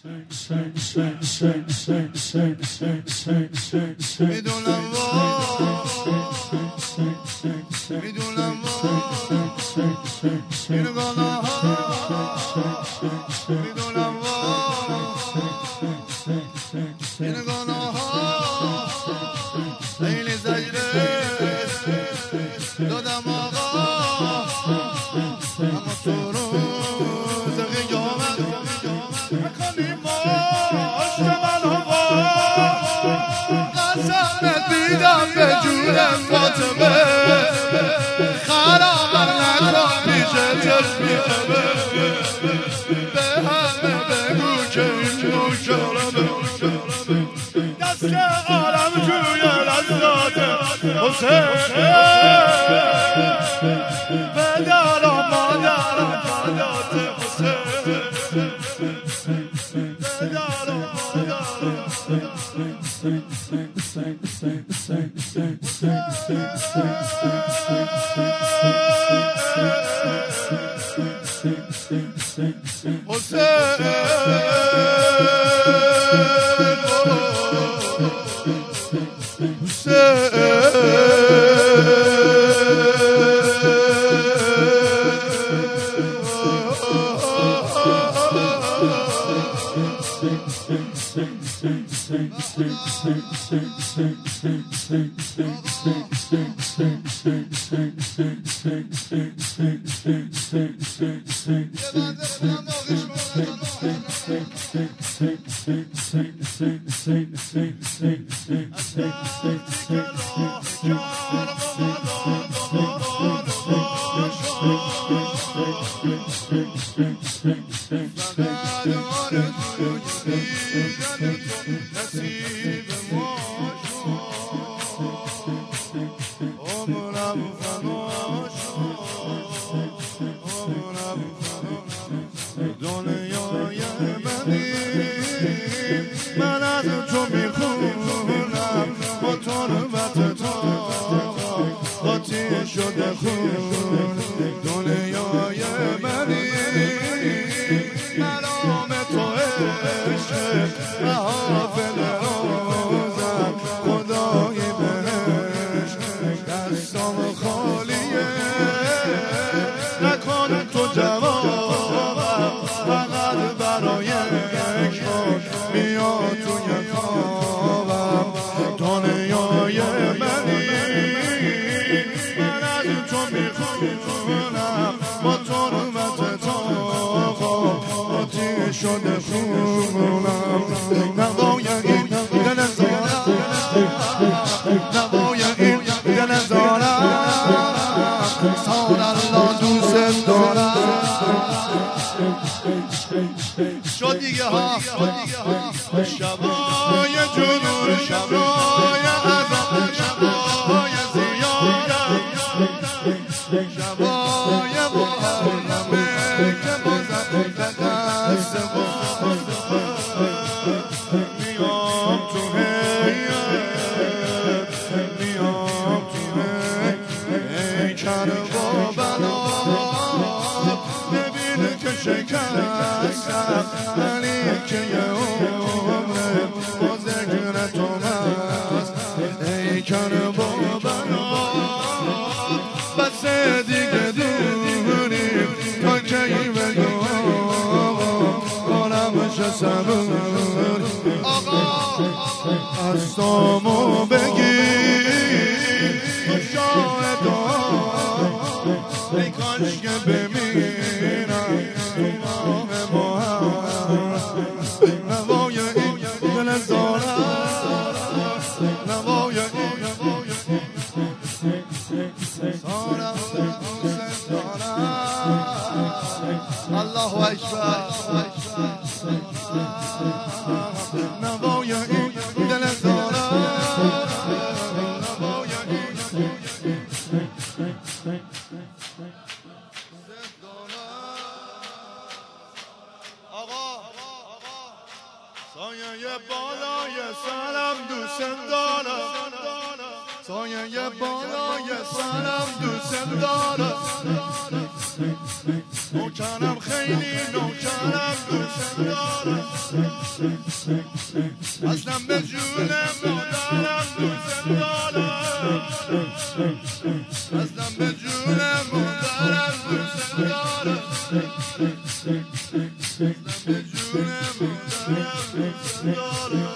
دیدم به جونم فاطمه خرابم نکن میشه چشمی همه به همه بگو که این نوشارمه دست عالم جوی لذات حسین پدرم مادرم فدات حسین پدرم من از تو میخونم با تربت تا قاطی شده خون دنیای منی مرام تو عشق محافل روزم خدای بهش دستام خالیه نکن تو جوابم فقط برای یک بار بیا توی خوابم دنیای منی من از تو میخونم با تربت تا قاطی شده خونم نوای این دل زارم نوای این دل زارم سال الله دوست دارم شد دیگه ها شبای جنون شبای عذاب شبای زیارت شبای محرمه که بازم به دست میام تو هیت میام تو هیت ای کربا بنا ببین که شکستم ولی که یه عمره با ذکر تو مست ای کربا بنا بس دیگه دونیم تا کی بگو کنم چه صبر آقا از تامو بگیر شاهدا ای کاش که بمیرم با هم نوای این دل زارم نوای این زارم الله اکبر نوای این دل زارم نوای این آقا سایه بالای سرم دوست دارم سایه بالای سرم دوست دارم نوکرم خیلی نوکرم دوست دارم اصلا به جون مادرم دوست دارم اصلا به جون مادرم دوست دارم اصلا به جون مادرم دوست دارم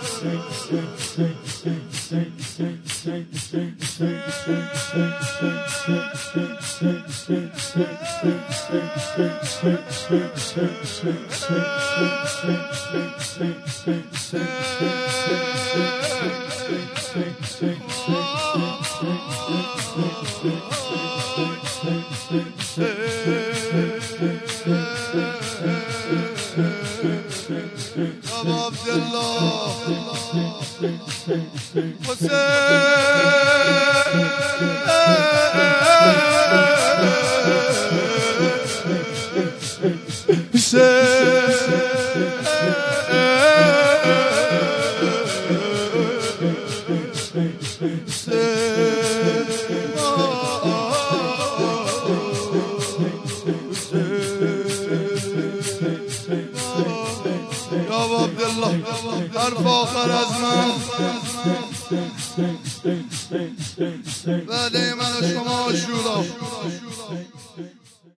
حرف آخر از من بعد من شما شورا